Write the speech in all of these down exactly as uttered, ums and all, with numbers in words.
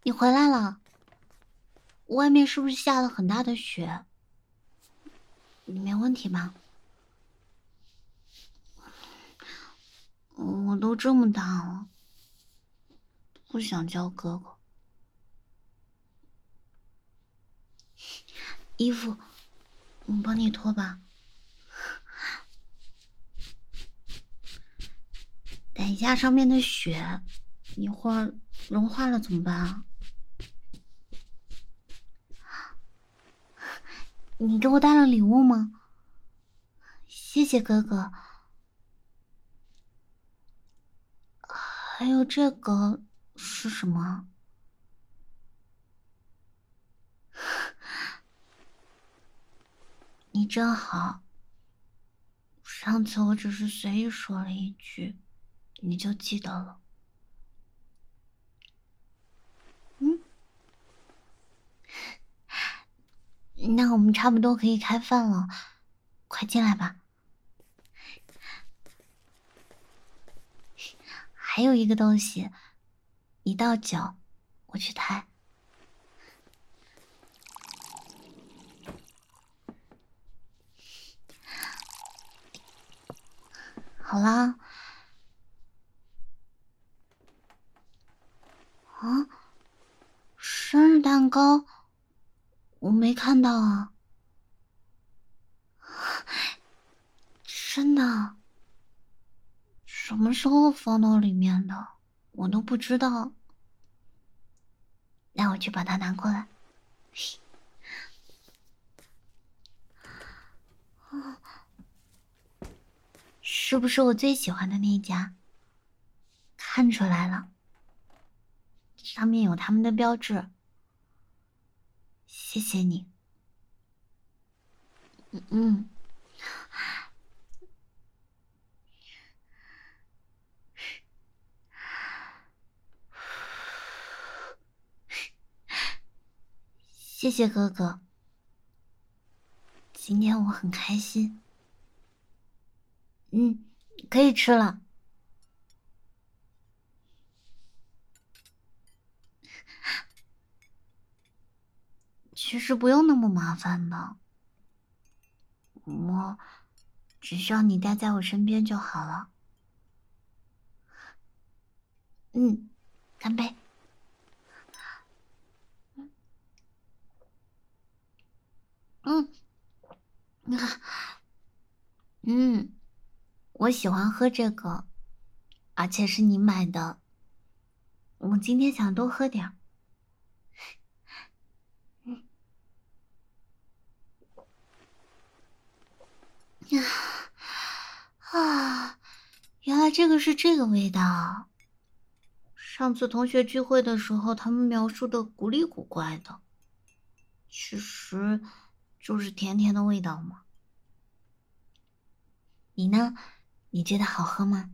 你回来了，外面是不是下了很大的雪？你没问题吧？我都这么大了，不想叫哥哥。衣服，我帮你脱吧。等一下上面的雪，一会儿融化了怎么办啊？你给我带了礼物吗？谢谢哥哥。还有这个是什么？你真好。上次我只是随意说了一句，你就记得了。嗯，那我们差不多可以开饭了，快进来吧。还有一个东西，你倒酒，我去抬。好啦。啊，生日蛋糕，我没看到啊。真的？什么时候放到里面的？我都不知道。那我去把它拿过来。是不是我最喜欢的那一家？看出来了，上面有他们的标志。谢谢你。嗯嗯。谢谢哥哥，今天我很开心。嗯，可以吃了。其实不用那么麻烦的，我只需要你待在我身边就好了。嗯，干杯。嗯，嗯，我喜欢喝这个，而且是你买的，我今天想多喝点儿。啊，原来这个是这个味道。上次同学聚会的时候，他们描述的古里古怪的，其实就是甜甜的味道嘛。你呢？你觉得好喝吗？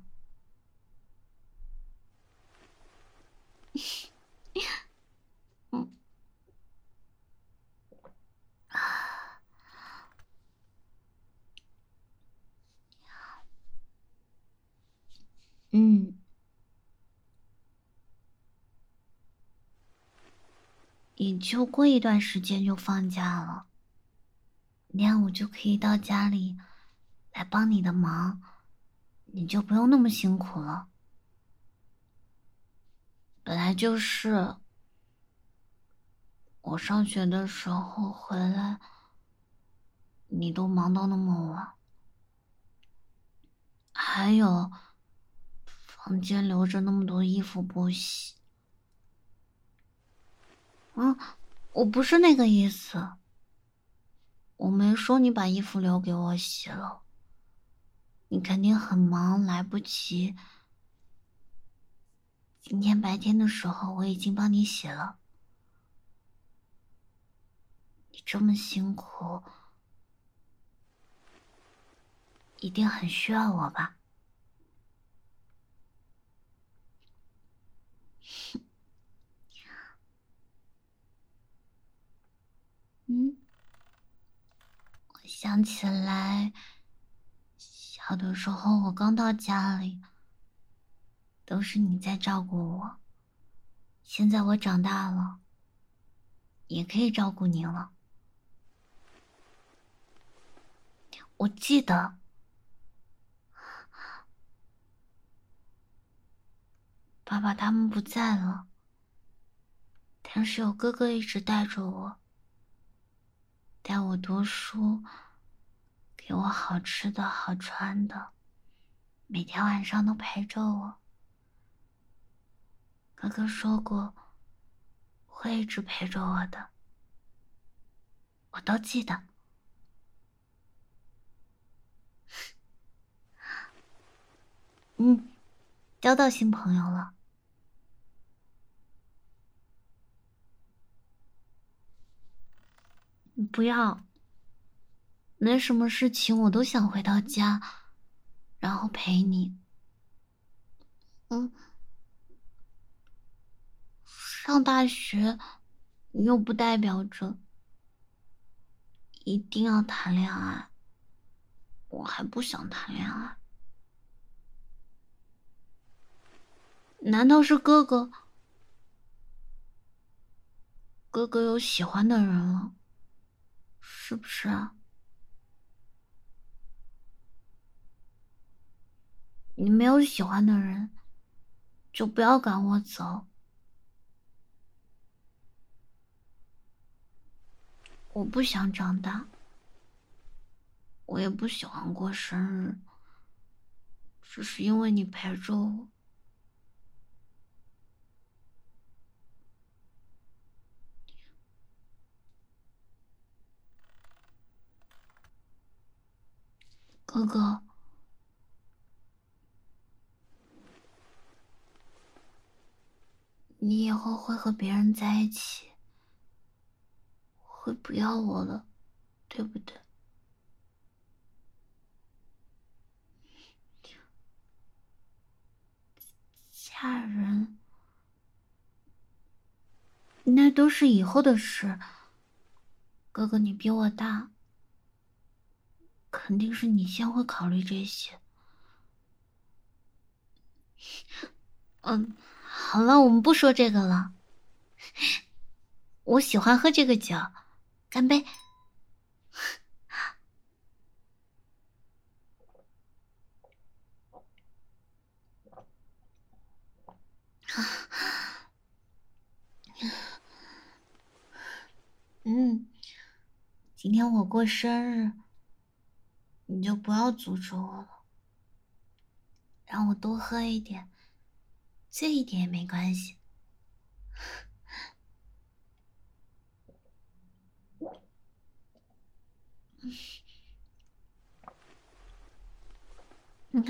嗯嗯，也就过一段时间就放假了，那样我就可以到家里来帮你的忙，你就不用那么辛苦了。本来就是我上学的时候回来，你都忙到那么晚，还有房间留着那么多衣服不洗。嗯，我不是那个意思，我没说你把衣服留给我洗了，你肯定很忙，来不及。今天白天的时候我已经帮你洗了。你这么辛苦，一定很需要我吧？嗯，我想起来，小的时候我刚到家里，都是你在照顾我。 现在我长大了，也可以照顾你了。我记得，爸爸他们不在了，但是有哥哥一直带着我，带我读书，给我好吃的好穿的，每天晚上都陪着我。哥哥说过，会一直陪着我的，我都记得。嗯，交到新朋友了。不要，没什么事情，我都想回到家，然后陪你。嗯，上大学又不代表着一定要谈恋爱，我还不想谈恋爱。难道是哥哥？哥哥有喜欢的人了，是不是啊？你没有喜欢的人，就不要赶我走。我不想长大，我也不喜欢过生日，只是因为你陪着我。哥哥，你以后会和别人在一起，会不要我了，对不对？家人，那都是以后的事。哥哥，你比我大，肯定是你先会考虑这些。嗯，好了，我们不说这个了。我喜欢喝这个酒，干杯！嗯，今天我过生日，你就不要阻止我了，让我多喝一点，醉一点也没关系。嗯，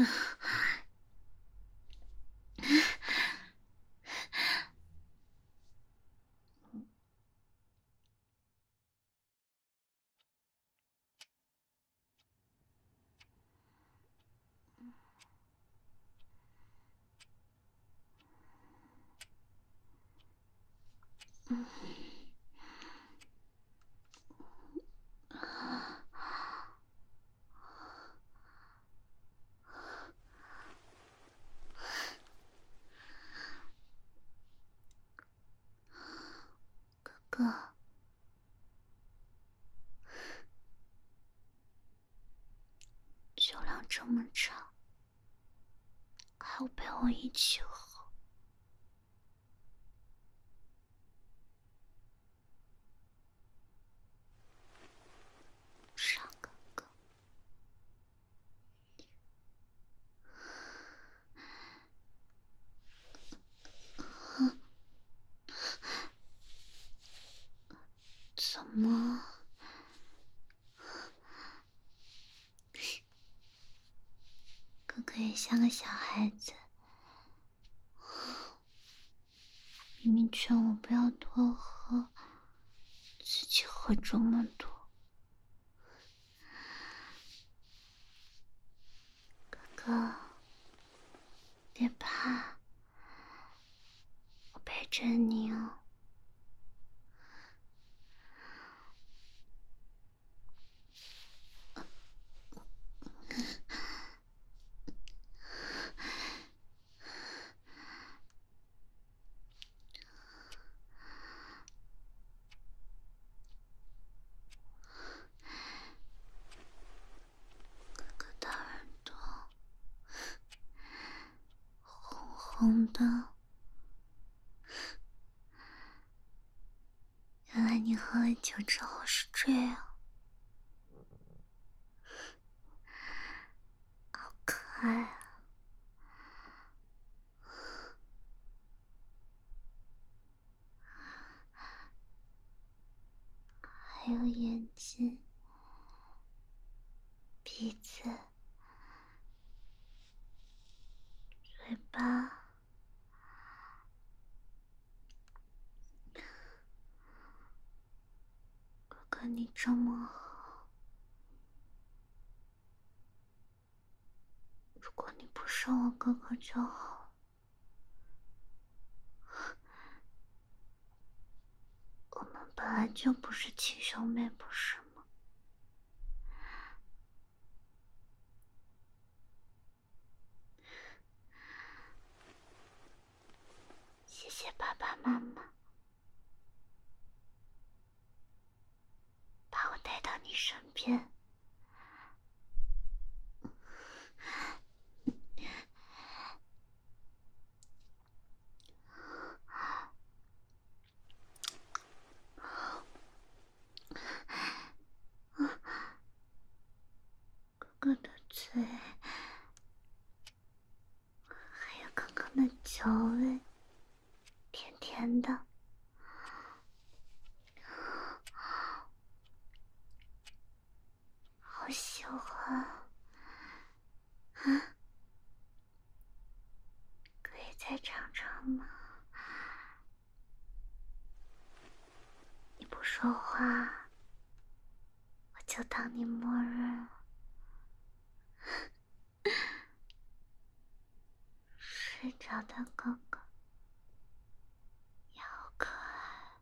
哥，酒量这么差，还要陪我一起喝，傻哥哥。怎么？哥哥也像个小孩子，明明劝我不要多喝，自己喝这么多。哥哥，别怕，我陪着你哦。 红的。原来你喝了酒之后是这样，好可爱啊！还有眼睛、鼻子、嘴巴。哥哥，你这么好，如果你不是我哥哥就好。我们本来就不是亲兄妹，不是吗？谢谢爸爸妈妈，把我带到你身边。哥哥的嘴，还有刚刚的酒味，甜甜的，好喜欢啊！可以再尝尝吗？你不说话，我就当你默认了。睡着的哥哥也好可爱。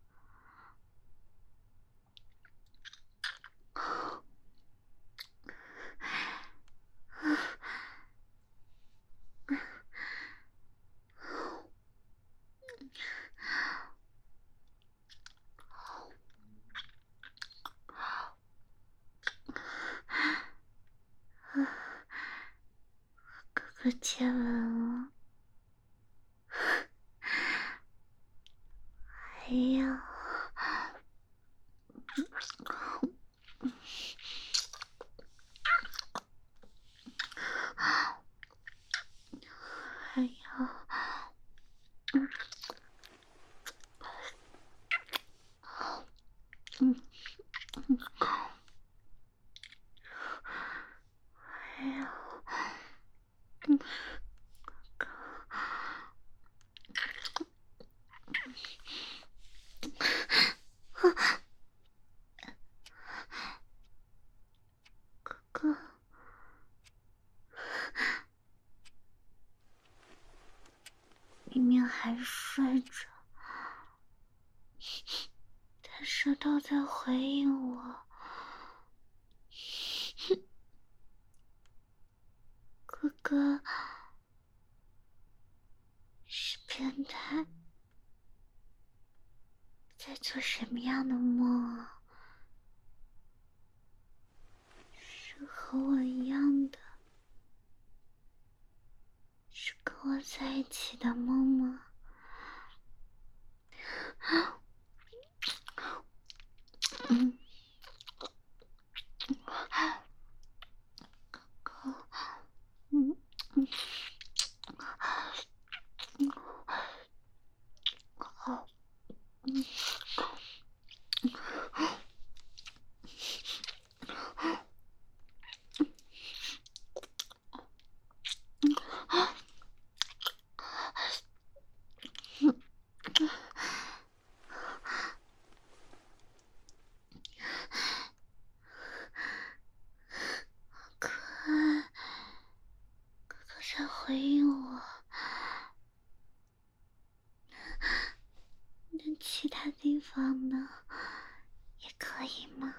哥哥接吻了，还要还要嗯嗯还要嗯哥哥，明明还睡着，但舌头在回应我。哥哥是变态，在做什么样的梦啊？是和我一样的，是跟我在一起的梦吗？嗯，哥哥，嗯嗯嗯，好，嗯。可爱，哥哥在回应我。那其他地方呢？也可以吗？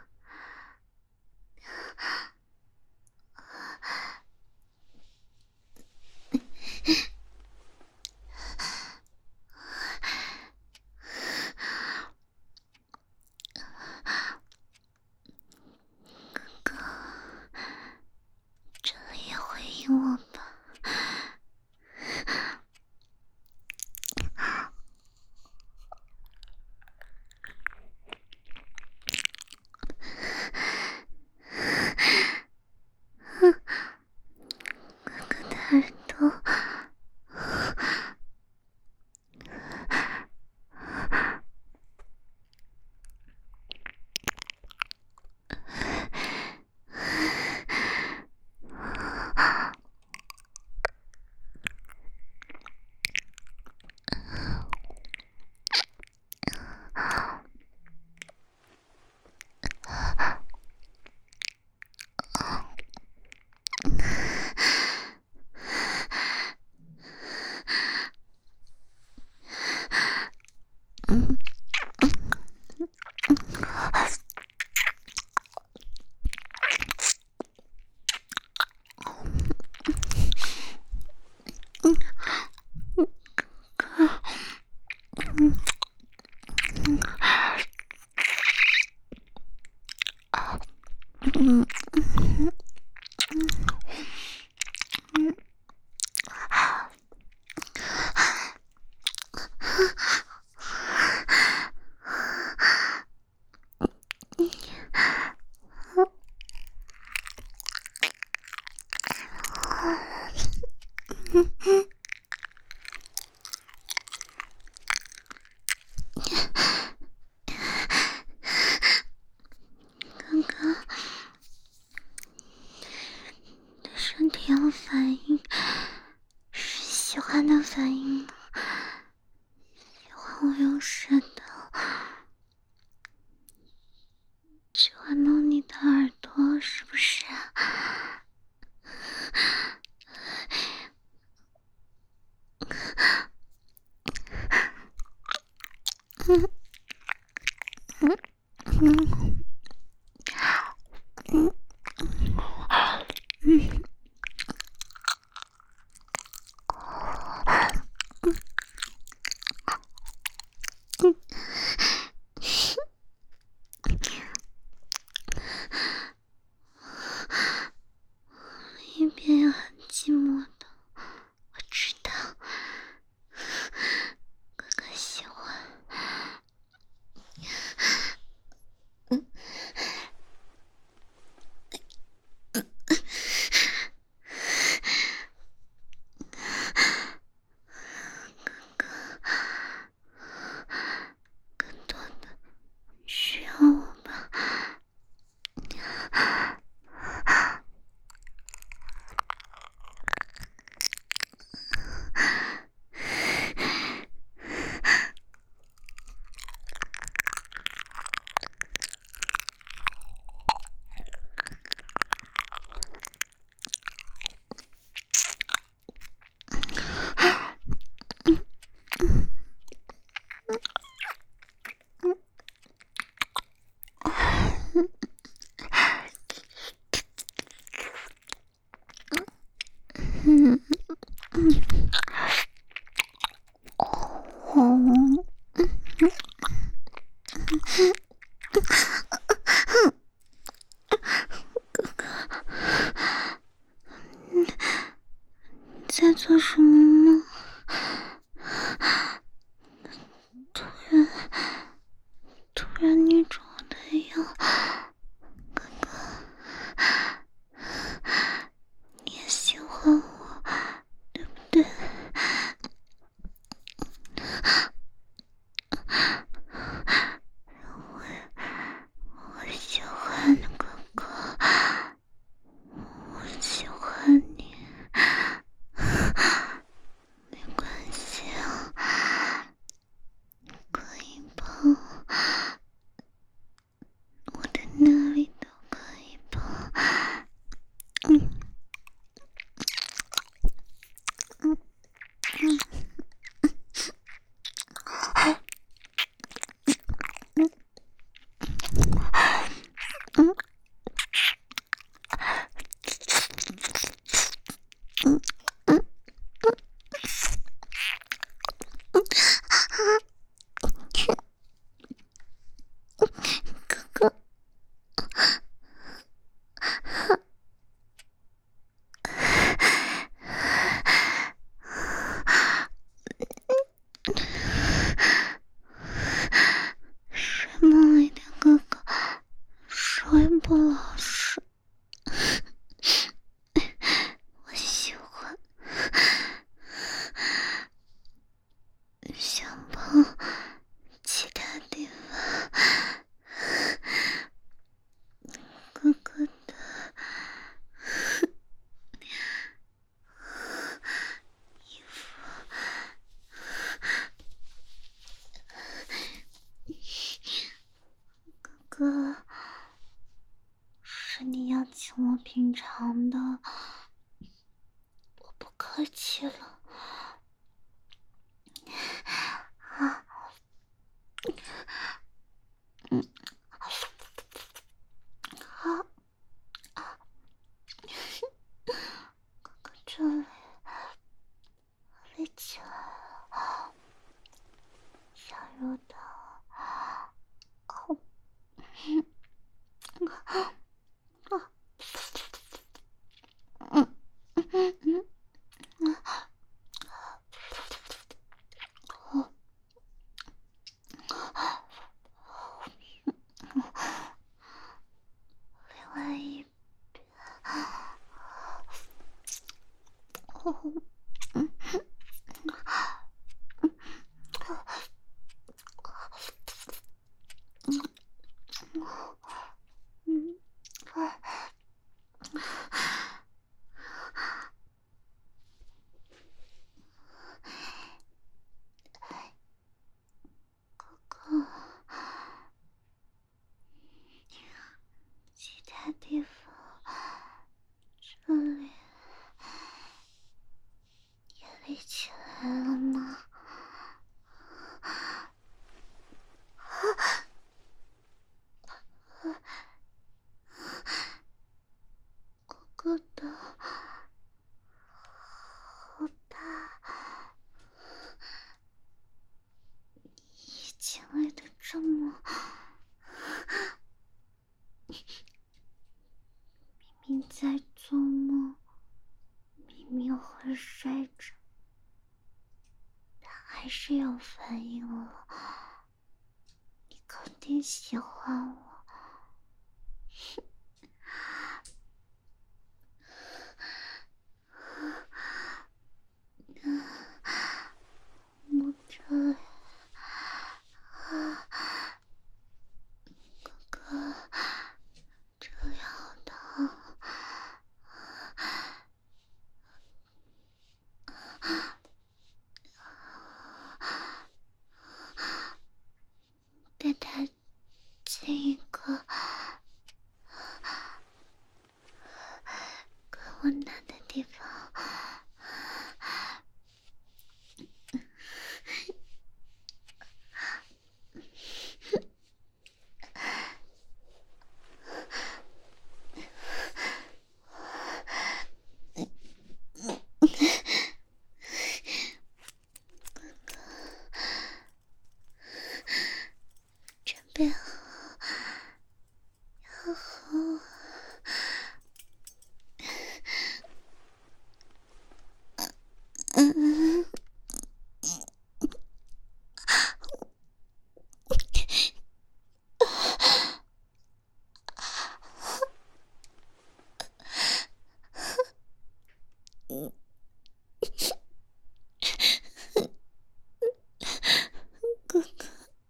哥哥，这里也回应我吧。 答应了，喜欢我用舌头去玩弄你的耳朵，是不是啊？嗯嗯嗯嗯嗯。一边也很寂寞的，我知道，哥哥喜欢。嗯更多的需要我吧。嗯嗯嗯你在做什么呢？突然，突然捏住我的腰，哥哥，你也喜欢我，对不对？我我喜欢哥哥，我喜欢你，没关系啊，可以碰，我的哪里都可以碰。嗯嗯嗯嗯嗯嗯哥哥，睡梦里的哥哥说也不老实，我喜欢，想碰其他地方，哥哥的衣服。哥，是你邀请我品尝的，我不客气了。啊，嗯，好，哥哥这里立起来了，想入的，好，嗯，啊，嗯嗯嗯嗯。 还是有反应了，你肯定喜欢我。我这里，哥哥，这里好疼。带他进一个更温暖的地方。准备好，要和我。嗯。哥哥，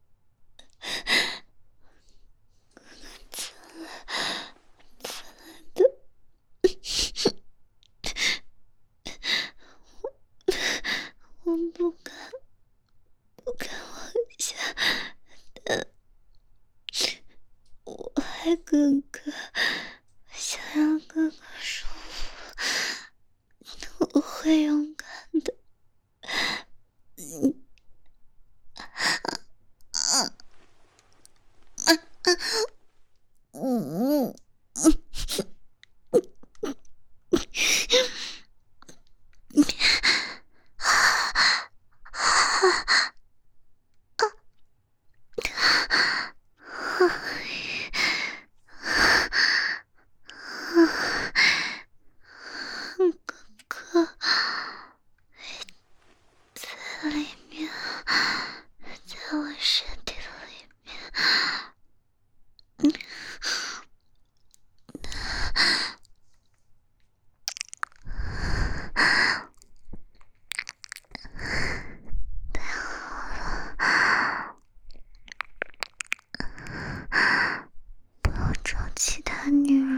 的，我不敢，不敢往下的，我爱哥哥，想让哥哥舒服，我会勇敢的。嗯。啊啊啊！嗯嗯。哥哥在里面，在我身体里面。不要找其他女人，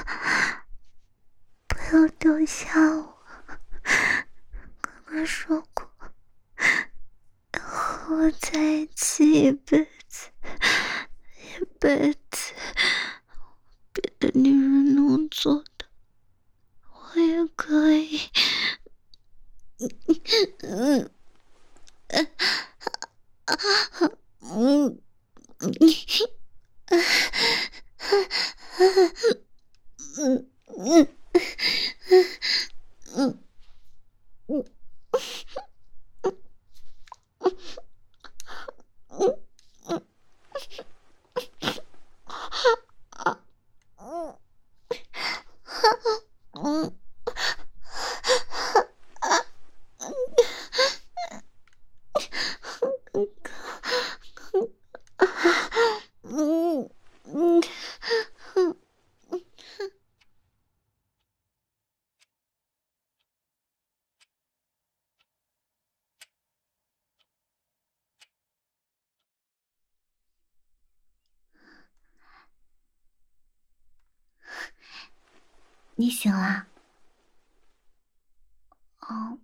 不要丢下我。哥哥说过，要和我在一起一辈子，一辈子。别的女人能做的，我也可以。嗯。嗯。嗯嗯嗯嗯嗯嗯嗯。嗯嗯。你醒啦？哦，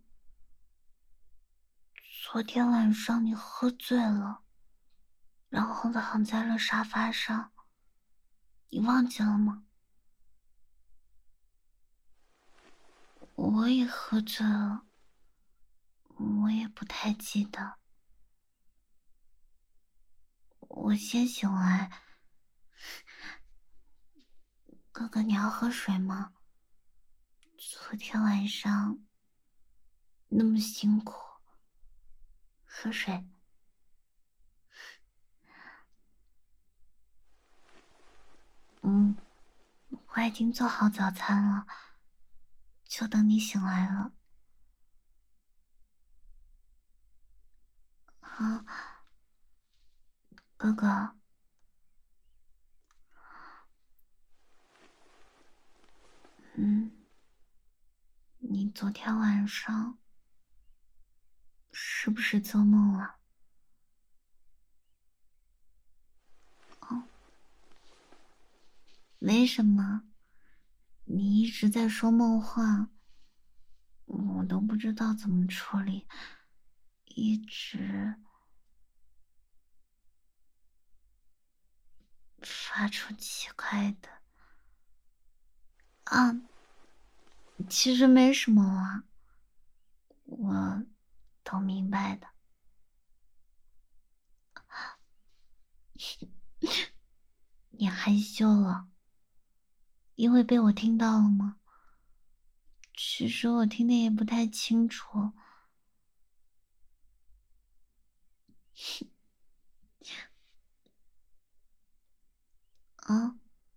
昨天晚上你喝醉了，然后躺在了沙发上，你忘记了吗？我也喝醉了，我也不太记得。我先醒来。哥哥，你要喝水吗？昨天晚上那么辛苦，喝水。嗯，我已经做好早餐了，就等你醒来了。 啊，哥哥，嗯，你昨天晚上是不是做梦了？哦，为什么？你一直在说梦话，我都不知道怎么处理，一直发出奇怪的啊，其实没什么啦，我都明白的。你害羞了，因为被我听到了吗？其实我听得也不太清楚。啊，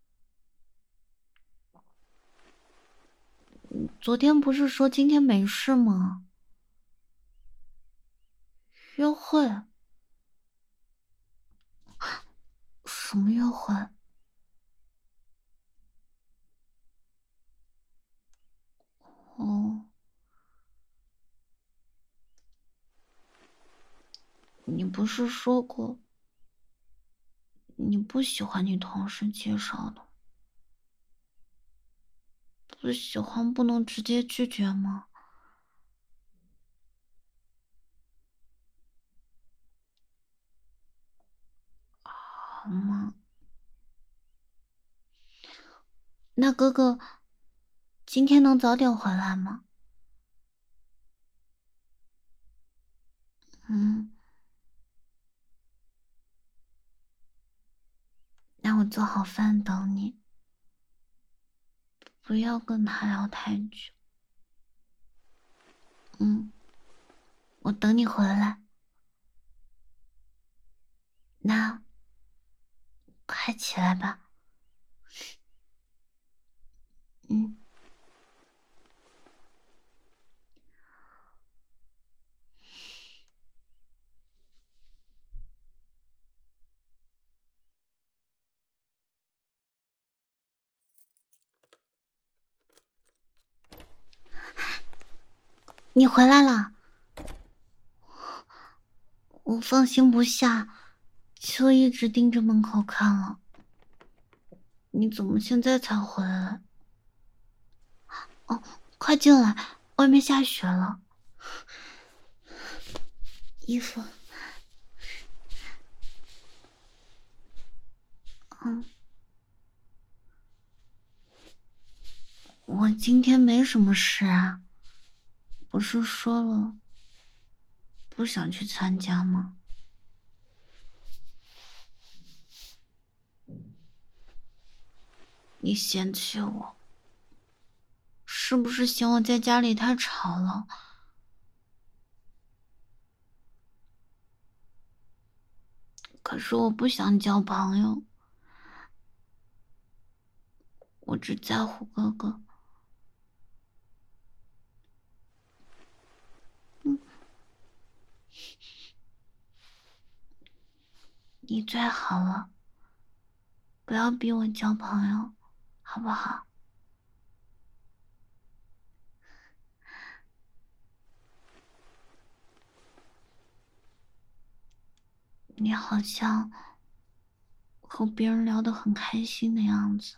昨天不是说今天没事吗？约会？什么约会？哦，你不是说过你不喜欢你同事介绍的？不喜欢不能直接拒绝吗？好吗？那哥哥今天能早点回来吗？嗯，那我做好饭等你，不要跟他聊太久。嗯，我等你回来。那快起来吧。嗯，你回来了，我放心不下，就一直盯着门口看了。你怎么现在才回来？哦，快进来，外面下雪了。衣服，嗯，我今天没什么事啊，不是说了不想去参加吗？你嫌弃我，是不是嫌我在家里太吵了？可是我不想交朋友，我只在乎哥哥。嗯，你最好了，不要逼我交朋友，好不好？你好像和别人聊得很开心的样子，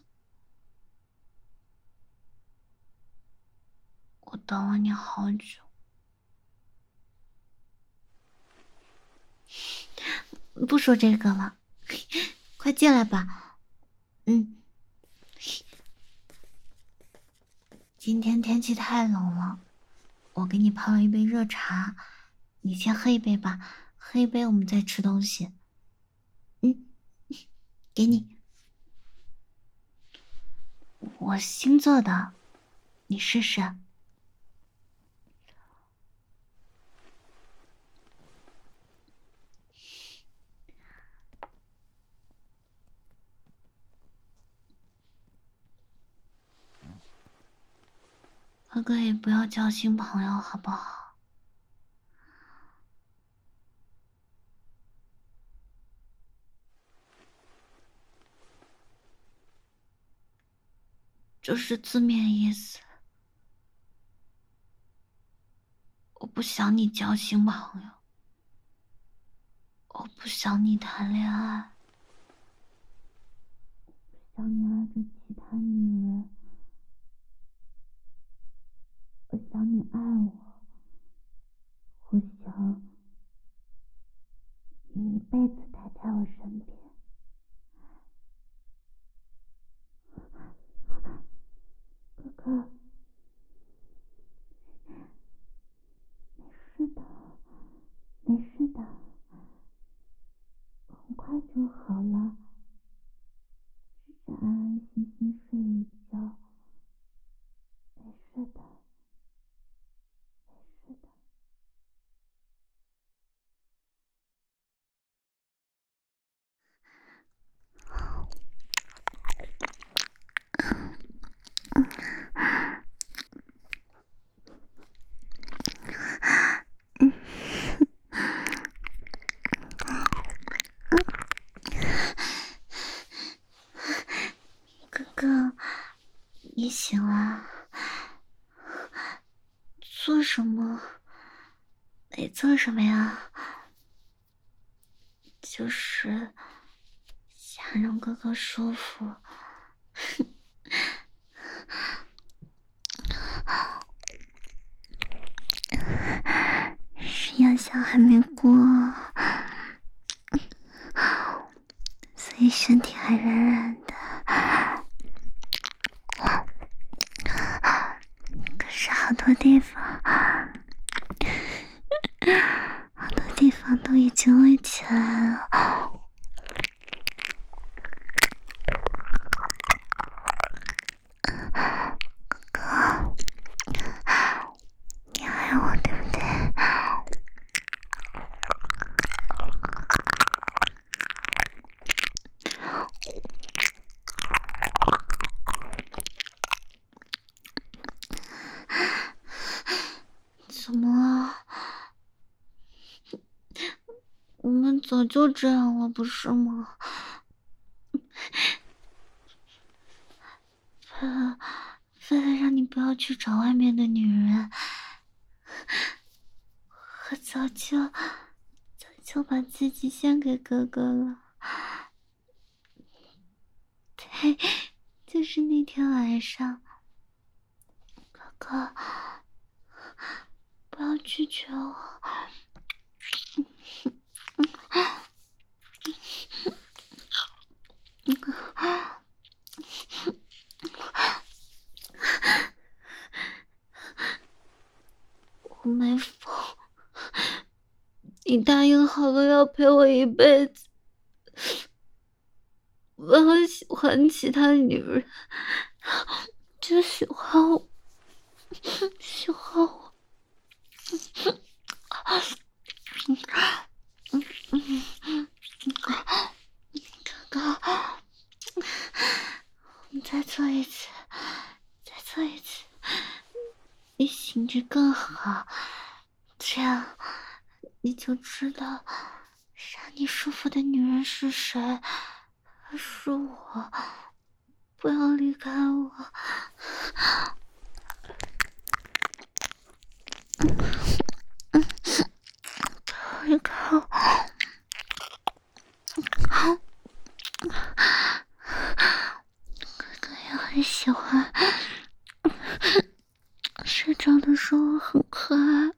我等了你好久。不说这个了，快进来吧。嗯，今天天气太冷了，我给你泡了一杯热茶，你先喝一杯吧，喝一杯我们再吃东西。嗯，给你，我新做的，你试试。哥哥也不要交新朋友，好不好？ 就是字面意思。我不想你交新朋友，我不想你谈恋爱，不想你爱着其他女人，我想你爱我，我想你一辈子待在我身边。哥哥，没事的，没事的，很快就好了，只是安安心心睡一觉，没事的，没事的。哥哥，你醒了？做什么？没做什么呀，就是想让哥哥舒服。是药效还没过，所以身体还软软的。可是好多地方，好多地方都已经围起来了。哥哥，你爱我对不对？怎么了？我们早就这样了，不是吗？为了为了让你不要去找外面的女人，我早就早就把自己献给哥哥了。对，就是那天晚上，哥哥，不要拒绝我。我没疯，你答应好了要陪我一辈子，不要喜欢其他女人，就喜欢我，喜欢我。哥哥，我们再做一次，再做一次，你醒着更好，这样你就知道让你舒服的女人是谁，是我，不要离开我。靠一靠，哥哥也很喜欢，睡着的时候很可爱。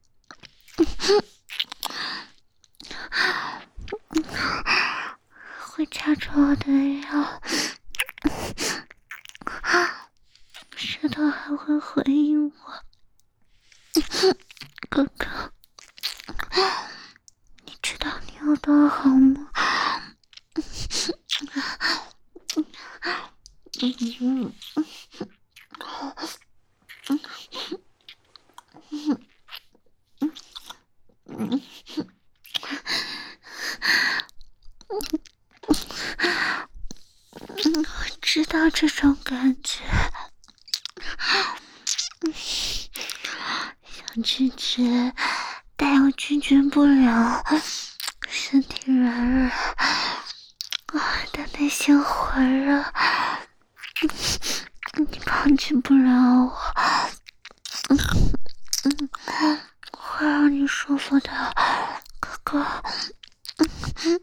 会掐着我的腰，舌头还会回应我。哥哥，你知道你有多好吗？嗯我知道这种感觉，想拒绝，但又拒绝不了，身体软软，我的内心火热。你帮抗拒不了我，嗯嗯，会让你舒服的，哥哥。嗯，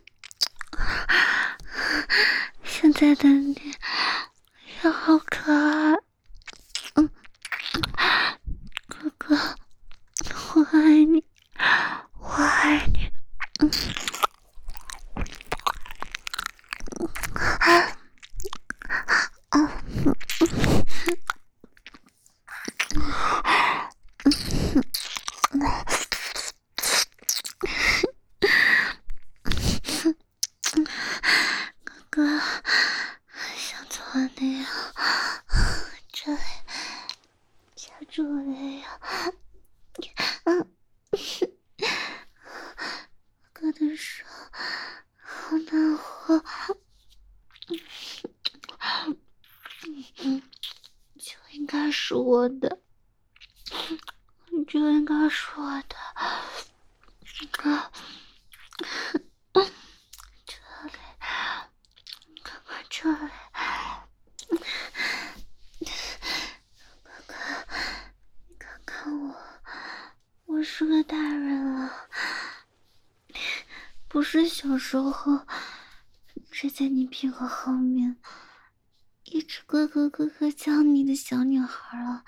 现在的你也好可爱，嗯，哥哥，我爱你，我爱你，嗯。哥哥，像昨晚那样，这里夹住我的腰，嗯，哥的手好暖和，嗯，就应该是我的，就应该是我的，哥，这里，哥哥这里。哥哥，你看看我，我是个大人了，不是小时候追在你屁股后面，一直咯咯咯咯叫你的小女孩了。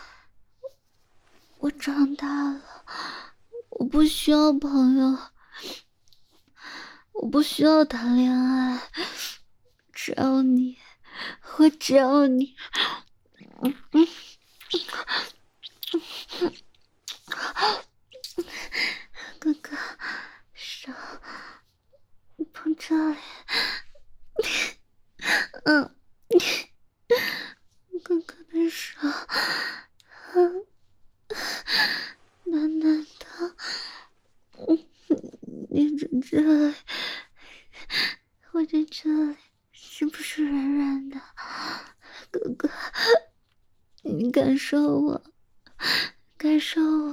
我长大了，我不需要朋友，我不需要谈恋爱，只要你，我只要你。嗯嗯。哥哥，手碰这里，嗯，哥哥的手，嗯，暖暖的，嗯，你在这里，我在这里，是不是软软的？哥哥，你感受我，感受我。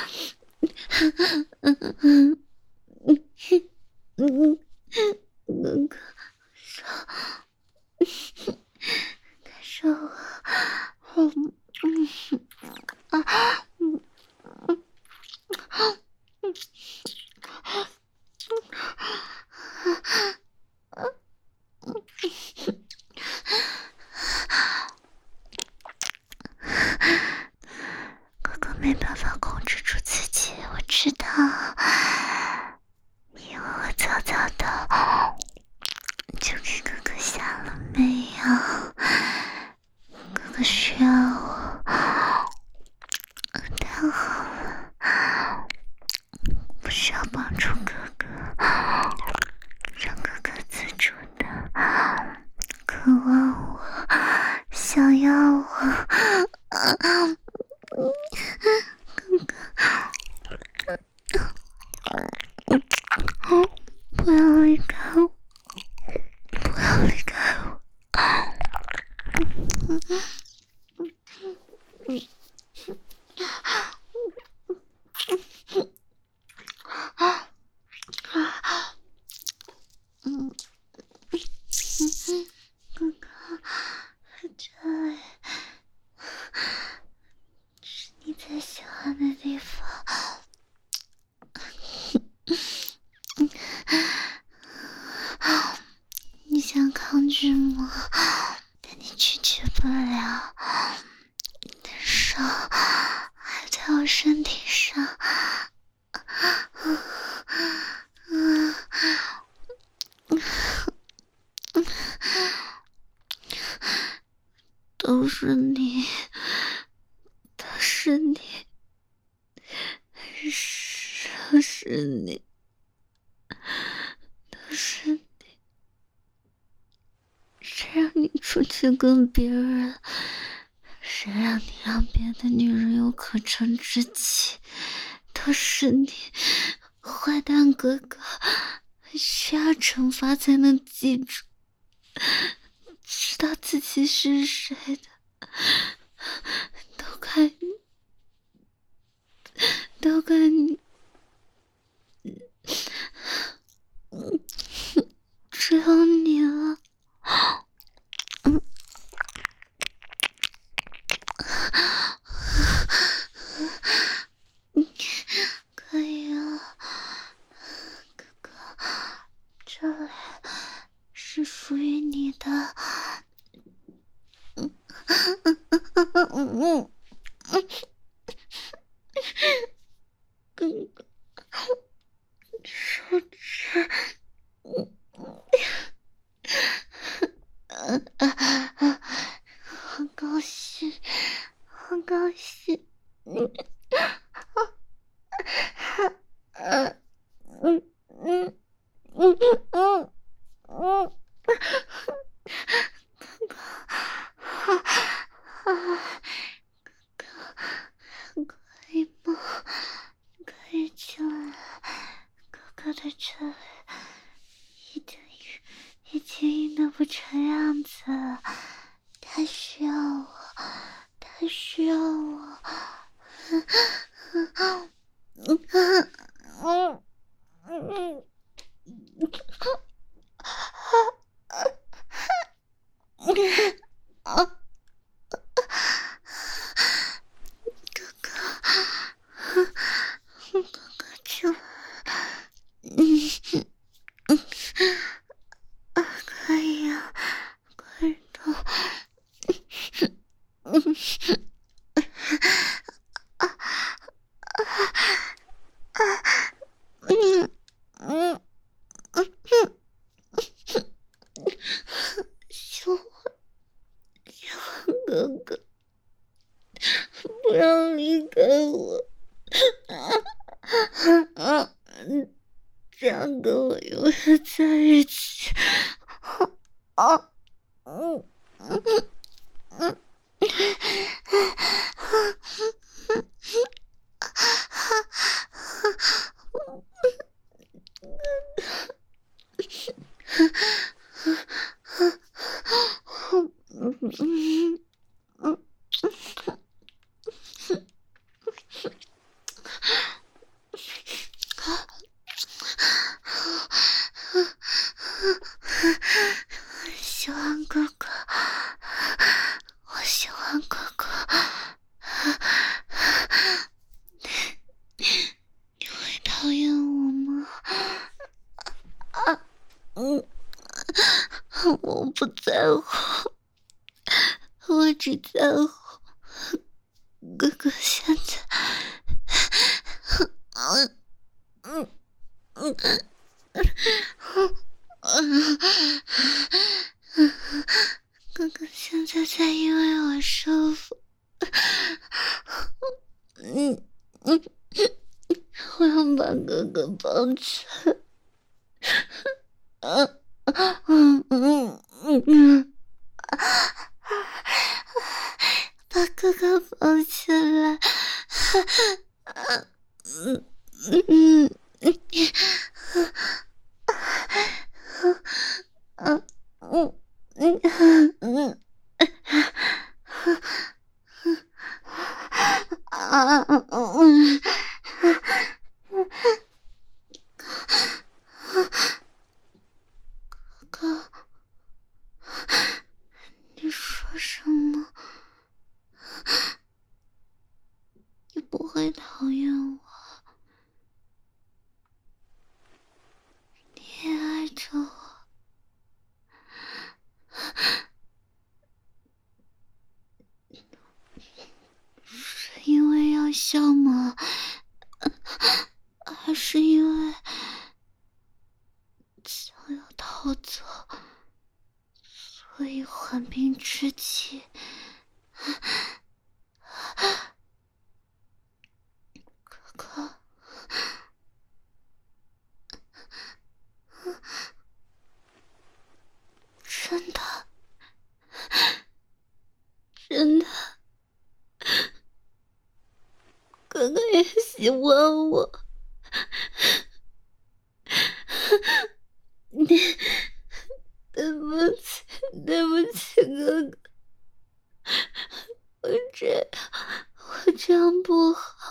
嗯嗯嗯嗯，哥哥，手，感受我，嗯嗯啊嗯嗯嗯哥哥没办法控制住自己，我知道。你以为我早早的就给哥哥下了没有？哥哥需要我，太好了，不需要帮助哥哥，让哥哥自主的渴望我，想要我。不要离开我，不要离开我。嗯，哥哥，这里是你最喜欢的地方。你想抗拒吗？但你拒绝不了。你的手还在我身体上，嗯嗯，都是你，都是你，都是你，都是你。谁让你出去跟别人？谁让你让别的女人有可乘之机？都是你，坏蛋哥哥，需要惩罚才能记住，知道自己是谁的。都怪你，都怪你，只有你了。嗯这里是属于你的。嗯嗯嗯嗯嗯，哥哥，手指，嗯嗯嗯嗯，很高兴，很高兴，嗯嗯嗯嗯嗯嗯嗯。可以吗？可以进来，哥哥的这里已经已经硬得不成样子了，他需要我，他需要我。嗯嗯嗯嗯嗯嗯。哥哥，哥哥就，嗯嗯啊，可以啊，可以的，嗯啊啊啊，嗯嗯嗯嗯，小花，小花哥哥，不要离开我，啊啊嗯。这样跟我永远在一起。啊，嗯嗯嗯嗯嗯喜欢哥哥，我喜欢哥哥。你会讨厌我吗？啊，嗯，我不在乎，我只在乎哥哥现在，嗯嗯嗯嗯，哥哥现在在因为我舒服，嗯嗯，我要把哥哥抱起来，嗯嗯嗯嗯嗯。把哥哥抱起来，嗯嗯嗯嗯嗯嗯嗯啊嗯，哥，你说什么？你不会讨厌我，你也爱着我。是因为要笑吗？还是因为想要逃走，所以缓兵之计？哥哥，真的，真的，哥哥也喜欢我。你，对不起，对不起，哥哥，我这样，我这样不好，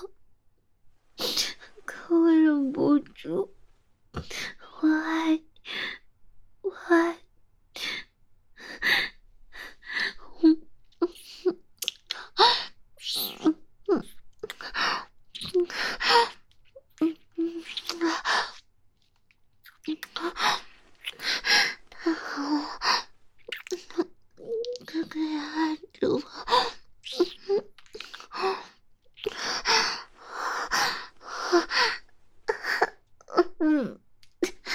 可我忍不住。我爱你，我爱你。嗯嗯嗯嗯嗯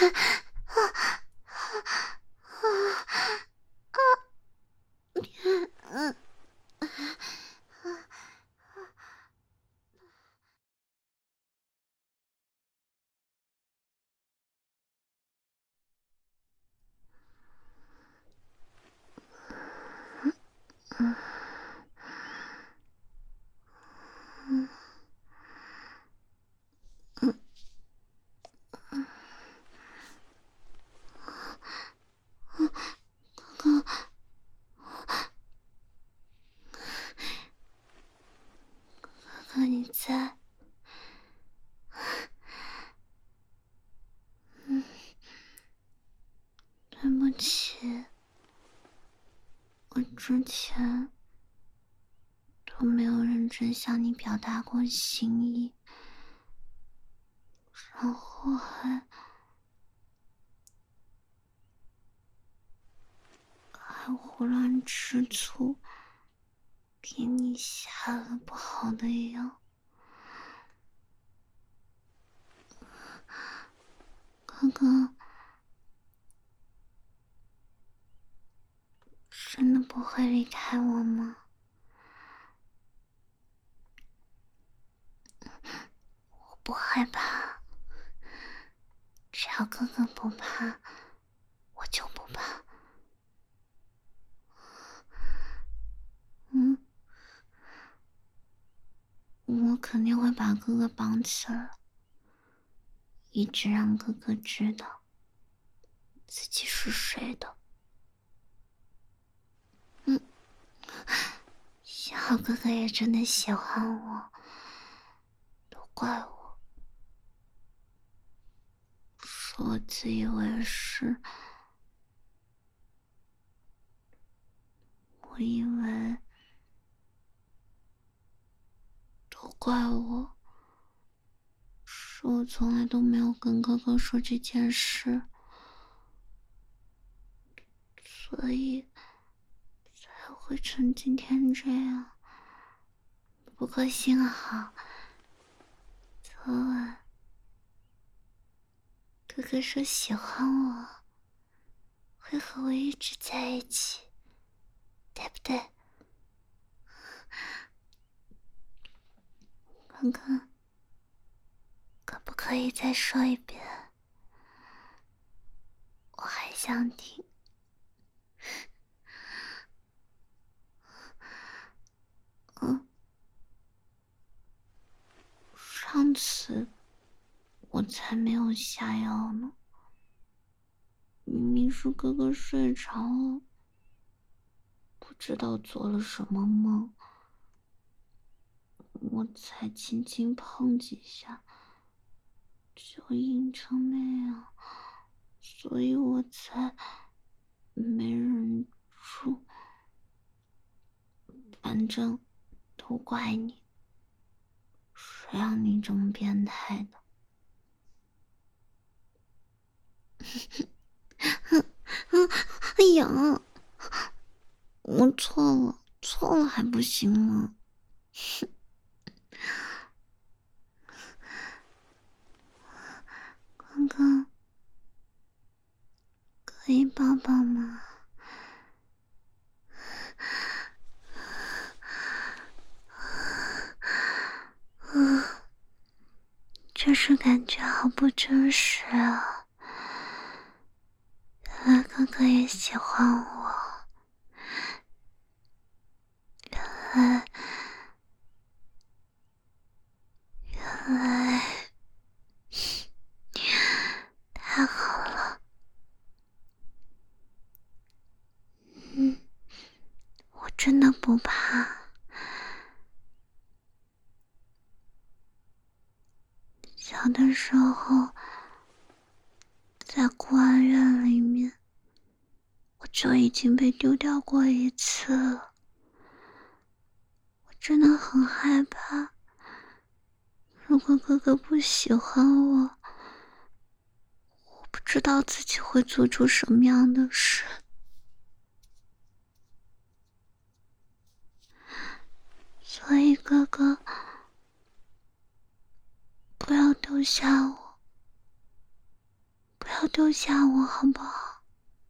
哥哥你在？嗯，对不起，我之前都没有认真向你表达过心意，然后还还胡乱吃醋，给你下了不好的药。哥哥，真的不会离开我吗？我不害怕，只要哥哥不怕，我就不怕。嗯，我肯定会把哥哥绑起来，一直让哥哥知道自己是谁的。嗯，幸好哥哥也真的喜欢我，都怪我，是我自以为是，我以为都怪我，是我从来都没有跟哥哥说这件事，所以才会成今天这样。不过幸好昨晚哥哥说喜欢我，会和我一直在一起，对不对？哥哥，可不可以再说一遍？我还想听。嗯，上次我才没有下药呢，明明是哥哥睡着了，不知道做了什么梦，我才轻轻碰几下，就硬成那样，所以我才没忍住。反正都怪你，谁让你这么变态的？哎呀，我错了，错了还不行吗？刚刚可以抱抱吗？啊，这是感觉好不真实啊！原来哥哥也喜欢我，原来，原来，太好了！嗯，我真的不怕。小的时候，在孤儿院里面，我就已经被丢掉过一次了。我真的很害怕，如果哥哥不喜欢我，我不知道自己会做出什么样的事。所以哥哥，不要丢下我，不要要丢下我好不好？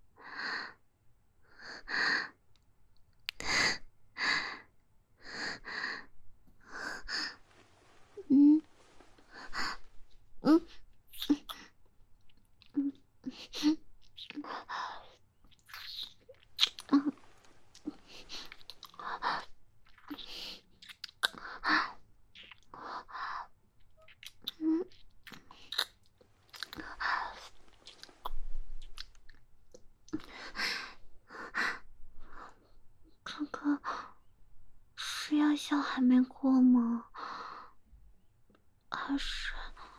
嗯嗯嗯嗯嗯，哥哥，是药效还没过吗？还是？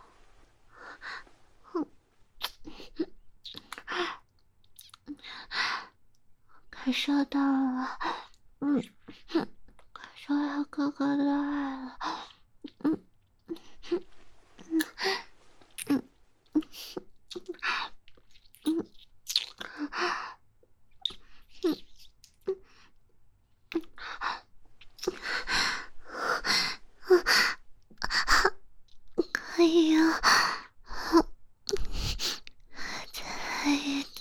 感受到了，嗯，感受到哥哥的爱了，嗯嗯嗯嗯嗯，可以啊，再来一